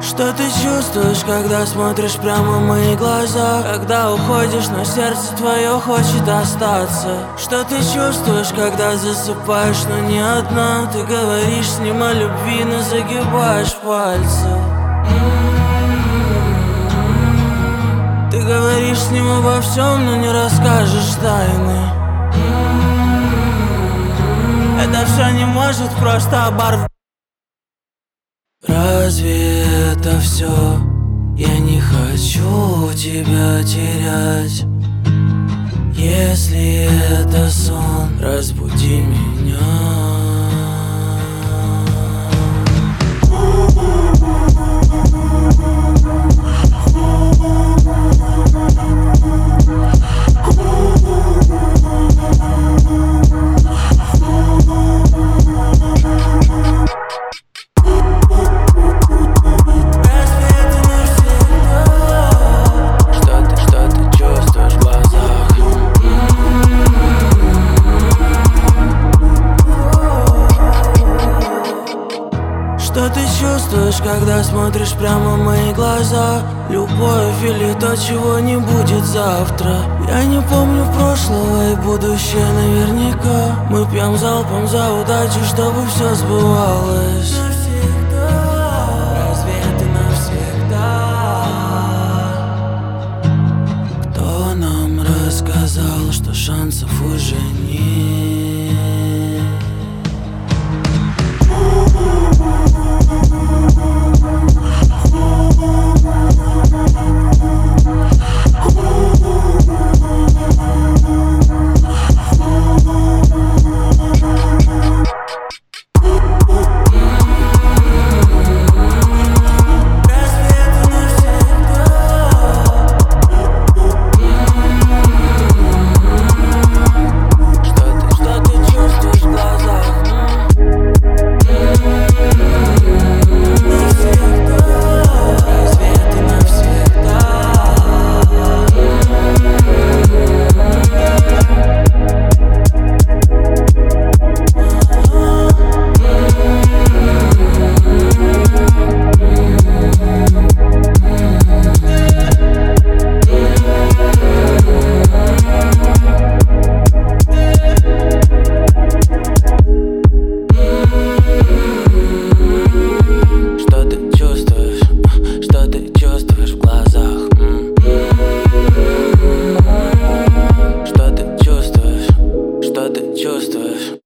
Что ты чувствуешь, когда смотришь прямо в мои глаза? Когда уходишь, но сердце твое хочет остаться. Что ты чувствуешь, когда засыпаешь, но не одна? Ты говоришь с ним о любви, но загибаешь пальцы. Ты говоришь с ним обо всем, но не расскажешь тайны. Это все не может просто оборвать. Разве это все? Я не хочу тебя терять. Если это сон, разбуди меня. Что ты чувствуешь, когда смотришь прямо в мои глаза? Любовь или то, чего не будет завтра? Я не помню прошлого и будущее наверняка. Мы пьем залпом за удачу, чтобы все сбывалось. Навсегда. Разве это навсегда? Кто нам рассказал, что шансов уже нет? Чувствуешь?